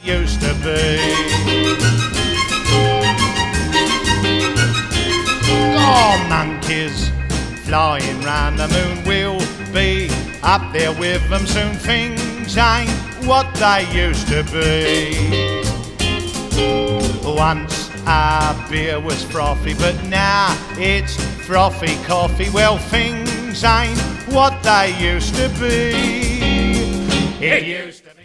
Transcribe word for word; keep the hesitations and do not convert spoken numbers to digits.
used to be. Oh, monkeys flying round the moon, we'll be up there with them soon. Things ain't what they used to be. Once our beer was frothy, but now it's frothy coffee. Well, things ain't what they used to be. It used to be.